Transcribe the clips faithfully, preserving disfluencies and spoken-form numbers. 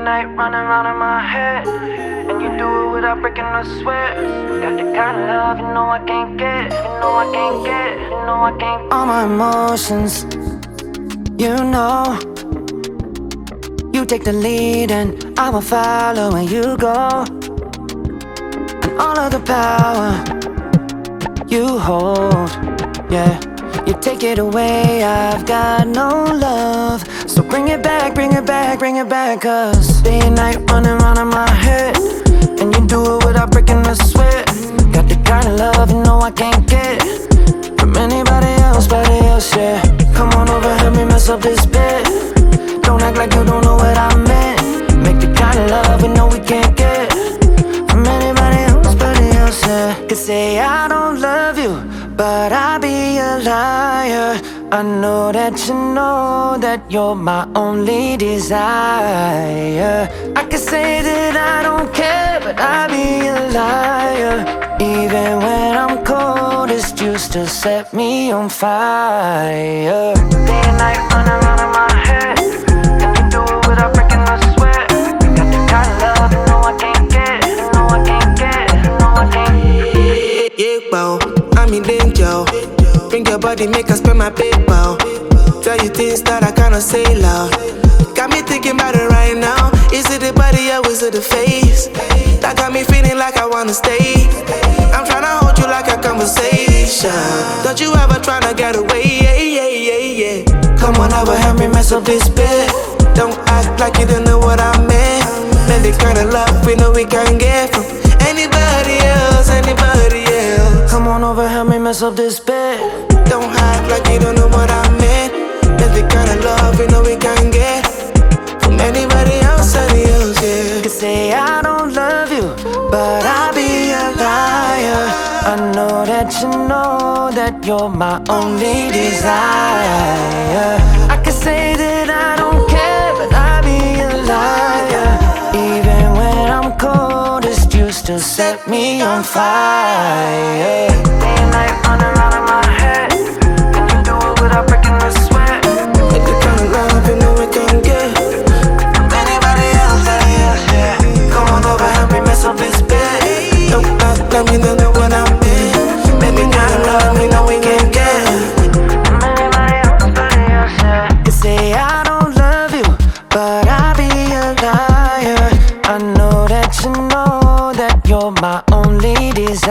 night running round in my head, and you do it without breaking a sweat. Got the kind of love you know I can't get, you know I can't get, you know I can't. All my emotions, you know. You take the lead and I'ma follow where you go. And all of the power you hold, yeah. You take it away, I've got no love. So bring it back, bring it back, bring it back. Cause day and night running round in my head, and you do it without breaking a sweat. Got the kind of love you know I can't get from anybody else, anybody else, yeah. Come on over, help me mess up this bed. Don't act like you don't know what I meant. Make the kind of love we know we can't get from anybody else, anybody else, yeah. Could say I don't love you, but I'll be a liar. I know that you know that you're my only desire. I could say that I don't care, but I'll be a liar. Even when I'm cold, it's you still set me on fire. Day and night running round in my head, and you do it without breaking a sweat. Got the kind of love you know I can't get, you know I can't get, you know I can't. Yeah, bow, I'm in danger. Bring your body, make us spend my paper. Tell you things that I cannot say loud. Got me thinking about it right now. Is it the body or is it the face? That got me feeling like I wanna stay. I'm tryna hold you like a conversation. Don't you ever tryna get away, yeah, yeah, yeah, yeah. Come on over, help me mess up this bed. Don't act like you don't know what I meant. Man, the kind of love we know we can't get from anybody else, anybody else. Come on over, help me mess up this bed. Don't act like you don't know what I meant. That's the kind of love we know we can't get from anybody else, anybody else, yeah. Could say I don't love you, but I'll be a liar. I know that you know that you're my only desire. I could say that I don't care, but I'll be a liar. Even when I'm cold, it's you still set me on fire. Day and night running round in my head, and you do it without breaking a sweat. Like the kind of love you know we can't get from anybody else, anybody else, yeah. Come on over, help me mess up this bed. Don't act like we don't know what I meant. Baby, kind of love we know we can't get from anybody else, anybody else, yeah. You say I don't love you, but I'll be a liar. I know that you know that you're my only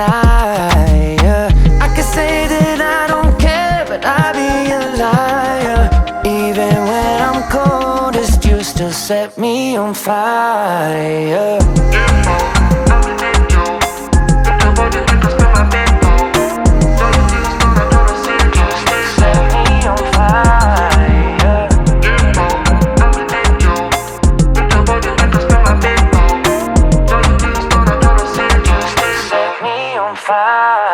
desire. I could say that I don't care, but I'll be a liar. Even when I'm cold, it's you still set me on fire. Fire.